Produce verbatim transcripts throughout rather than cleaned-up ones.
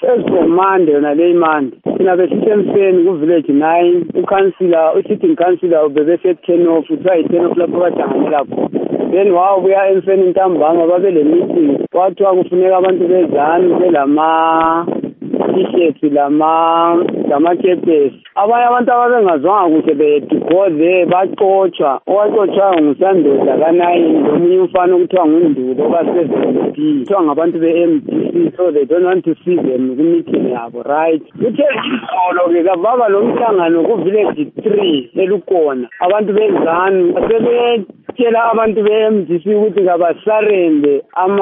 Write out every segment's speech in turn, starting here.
As for Monday yona le Monday sina besithi emseni ku village nine ukansila usitting councillor ubebese ten off uthi ten off lapho bajanganela khona. Then wabuya emseni ntambama babe le meeting kwathiwa kufuneka abantu bezani belama t-shirts lama lama kepesi. Abanye abantu ababengazwanga kuhle bedikode baxotsha owaxotshayo ngusandoda kanayini lomunye umfana okuthiwa ngundulo ka-seven D kuthiwa ngabantu be-M D C, so they don't want to see them ku-meeting yabo, right? Kuthe izolo-ke kababa lo mhlangano ku-village three elukhona abantu bezanu basebetshela abantu be-M D C ukuthi kabasarende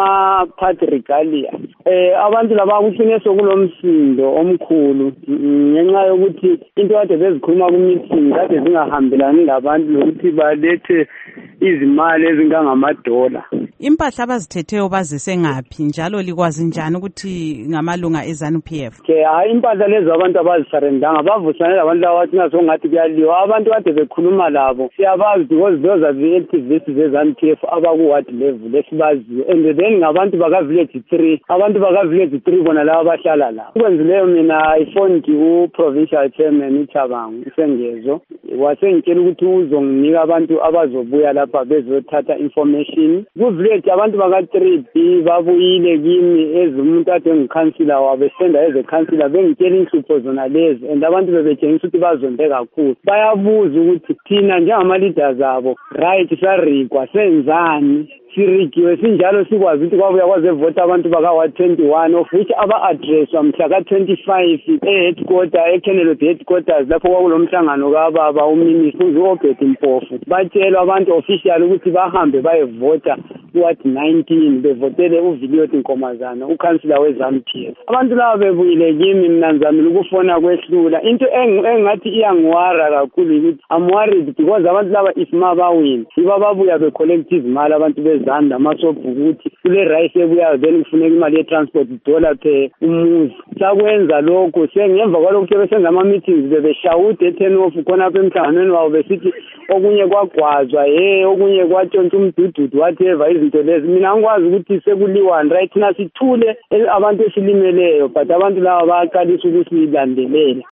ama-patrigalia. Eh abantu laba kucine sokulo msindo omkhulu ngenxa yokuthi into kade bezikhuluma ku-meeting kade zingahambelani labantu lokuthi balethe izimali ezingangamadola. Impahla abazithetheyo bazise ngaphi njalo likwazi njani ukuthi ngamalunga eZANU P F? Okay, hayi impahla lezo abantu abazisarendanga bavusana labantu laba bathi ngathi kuyaliwa. Abantu kade bekhuluma labo siyabazi because those are the activists zeZANU P F abaku-ward level esibaziyo, and then ngabantu baka-village three abantu baka-village three bona laba bahlala la. Ukwenzileyo mina ifoned u-provincial chairman uThabangu uSengezo wasengitshela ukuthi uzonginika abantu abazobuya lapha bezothatha information. Ku-village abantu baka-three B babuyile kimi as umuntu ade ngikhansila wabo esenda eze khansila bengitshela inhlupho zona lezi, and abantu bebetshengisa ukuthi bazonde kakhulu. Bayabuza ukuthi thina njengama-leaders abo right sarigwa senzani sirigiwe sinjalo sikwazi ukuthi kwabuya kwazevota abantu baka-ward twenty-one of which aba-addresswa mhla ka-twenty-five e-headquarter e-Kennelope headquarters lapho kwakulo mhlangano kababa uminister uZobert Mpofu. Batshelwa abantu official ukuthi bahambe bayevota ku-ward nineteen bevotele uViliyoti Nkomazana ukhansila weZANU P F. Abantu laba bebuyile kimi mina ngizamile ukufona kwehlula. Into engathi iyangiwara kakhulu ukuthi I'm worried because abantu laba if mabawini iba babuya be-collective imali abantu bezanda amasobhu ukuthi kule rice ebuyayo then kufuneka imali ye-transport dollar per umuzi. Sakwenza lokho sengemva kwalokho besenza ama-meetings bebeshawude e-ten off khonapha emhlanganweni wabo besithi okunye kwagwazwa ye okunye kwatshontsha umdududu whatever izinto lezi. Mina ngikwazi ukuthi sekuliwani right thina sithule abantu esilimeleyo but abantu laba bayaqalisa ukuthi silandelele.